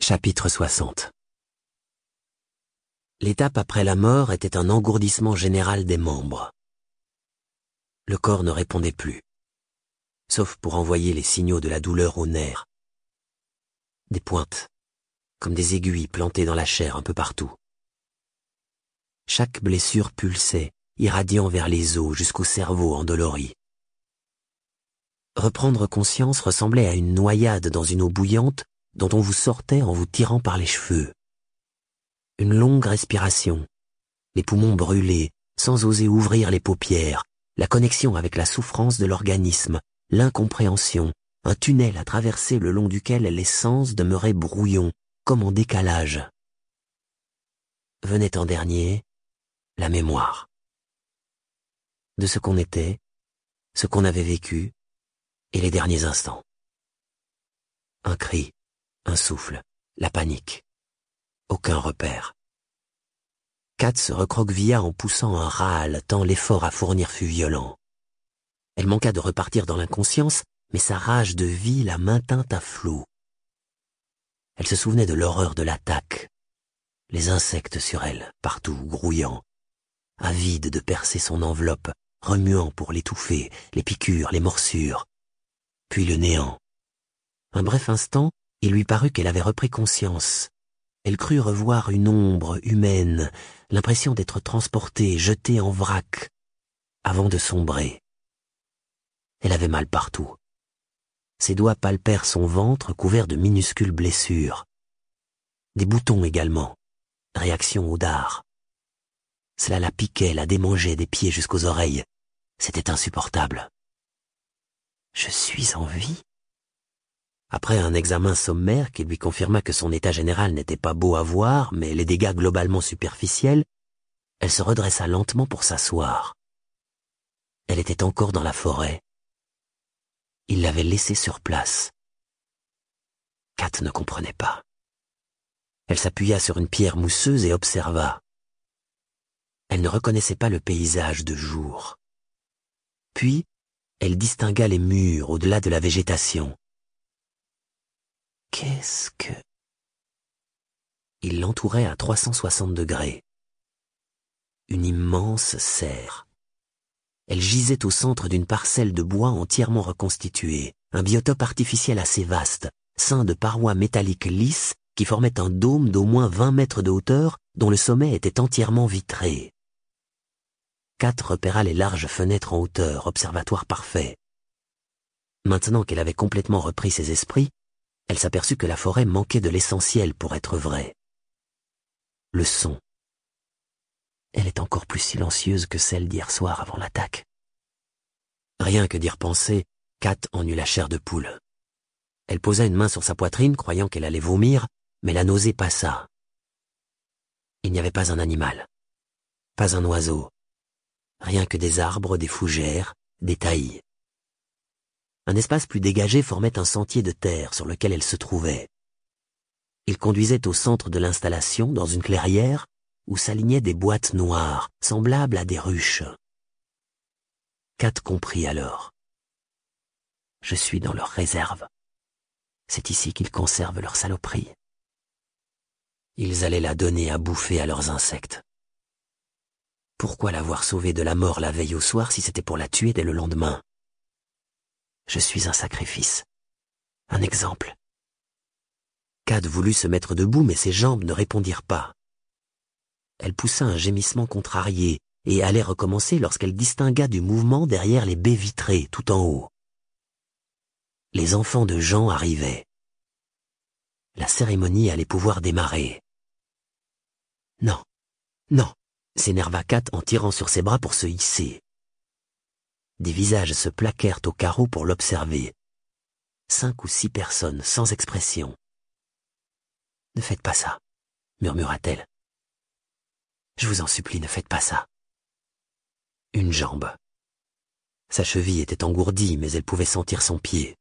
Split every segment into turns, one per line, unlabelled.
Chapitre 60. L'étape après la mort était un engourdissement général des membres. Le corps ne répondait plus, sauf pour envoyer les signaux de la douleur aux nerfs. Des pointes, comme des aiguilles plantées dans la chair un peu partout. Chaque blessure pulsait, irradiant vers les os jusqu'au cerveau endolori. Reprendre conscience ressemblait à une noyade dans une eau bouillante dont on vous sortait en vous tirant par les cheveux. Une longue respiration, les poumons brûlés, sans oser ouvrir les paupières, la connexion avec la souffrance de l'organisme, l'incompréhension, un tunnel à traverser le long duquel les sens demeuraient brouillons, comme en décalage. Venait en dernier la mémoire. De ce qu'on était, ce qu'on avait vécu, et les derniers instants. Un cri, un souffle, la panique. Aucun repère. Kat se recroquevilla en poussant un râle tant l'effort à fournir fut violent. Elle manqua de repartir dans l'inconscience, mais sa rage de vie la maintint à flot. Elle se souvenait de l'horreur de l'attaque. Les insectes sur elle, partout, grouillant, avides de percer son enveloppe, remuant pour l'étouffer, les piqûres, les morsures. Puis le néant. Un bref instant, il lui parut qu'elle avait repris conscience. Elle crut revoir une ombre humaine, l'impression d'être transportée, jetée en vrac, avant de sombrer. Elle avait mal partout. Ses doigts palpèrent son ventre couvert de minuscules blessures. Des boutons également, réaction au dard. Cela la piquait, la démangeait des pieds jusqu'aux oreilles. C'était insupportable. Je suis en vie ? Après un examen sommaire qui lui confirma que son état général n'était pas beau à voir, mais les dégâts globalement superficiels, elle se redressa lentement pour s'asseoir. Elle était encore dans la forêt. Il l'avait laissée sur place. Kat ne comprenait pas. Elle s'appuya sur une pierre mousseuse et observa. Elle ne reconnaissait pas le paysage de jour. Puis, elle distingua les murs au-delà de la végétation. Qu'est-ce que... Il l'entourait à 360 degrés. Une immense serre. Elle gisait au centre d'une parcelle de bois entièrement reconstituée, un biotope artificiel assez vaste, ceint de parois métalliques lisses qui formaient un dôme d'au moins 20 mètres de hauteur dont le sommet était entièrement vitré. Kat repéra les larges fenêtres en hauteur, observatoire parfait. Maintenant qu'elle avait complètement repris ses esprits, elle s'aperçut que la forêt manquait de l'essentiel pour être vraie. Le son. Elle est encore plus silencieuse que celle d'hier soir avant l'attaque. Rien que d'y repenser, Kat en eut la chair de poule. Elle posa une main sur sa poitrine, croyant qu'elle allait vomir, mais la nausée passa. Il n'y avait pas un animal, pas un oiseau, rien que des arbres, des fougères, des taillis. Un espace plus dégagé formait un sentier de terre sur lequel elle se trouvait. Il conduisait au centre de l'installation, dans une clairière, où s'alignaient des boîtes noires, semblables à des ruches. Kat comprit alors. Je suis dans leur réserve. C'est ici qu'ils conservent leurs saloperies. Ils allaient la donner à bouffer à leurs insectes. Pourquoi l'avoir sauvée de la mort la veille au soir si c'était pour la tuer dès le lendemain ? Je suis un sacrifice. Un exemple. Kat voulut se mettre debout, mais ses jambes ne répondirent pas. Elle poussa un gémissement contrarié et allait recommencer lorsqu'elle distingua du mouvement derrière les baies vitrées tout en haut. Les enfants de Jean arrivaient. La cérémonie allait pouvoir démarrer. Non, non, s'énerva Kat en tirant sur ses bras pour se hisser. Des visages se plaquèrent au carreau pour l'observer. 5 ou 6 personnes, sans expression. « Ne faites pas ça, » murmura-t-elle. « Je vous en supplie, ne faites pas ça. » Une jambe. Sa cheville était engourdie, mais elle pouvait sentir son pied.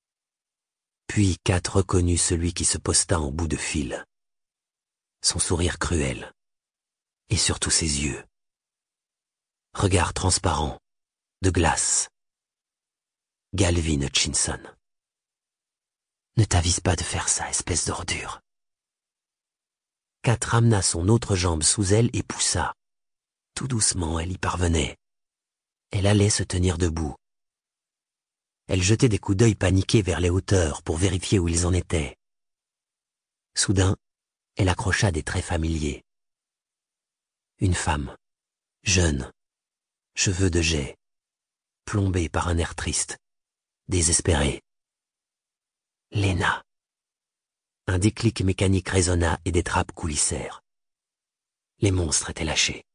Puis Kat reconnut celui qui se posta en bout de fil. Son sourire cruel. Et surtout ses yeux. Regard transparent. De glace. Galvin Hutchinson. Ne t'avise pas de faire ça, espèce d'ordure. Kat ramena son autre jambe sous elle et poussa. Tout doucement, elle y parvenait. Elle allait se tenir debout. Elle jetait des coups d'œil paniqués vers les hauteurs pour vérifier où ils en étaient. Soudain, elle accrocha des traits familiers. Une femme, jeune, cheveux de jais, plombée par un air triste, désespéré. Léna. Un déclic mécanique résonna et des trappes coulissèrent. Les monstres étaient lâchés.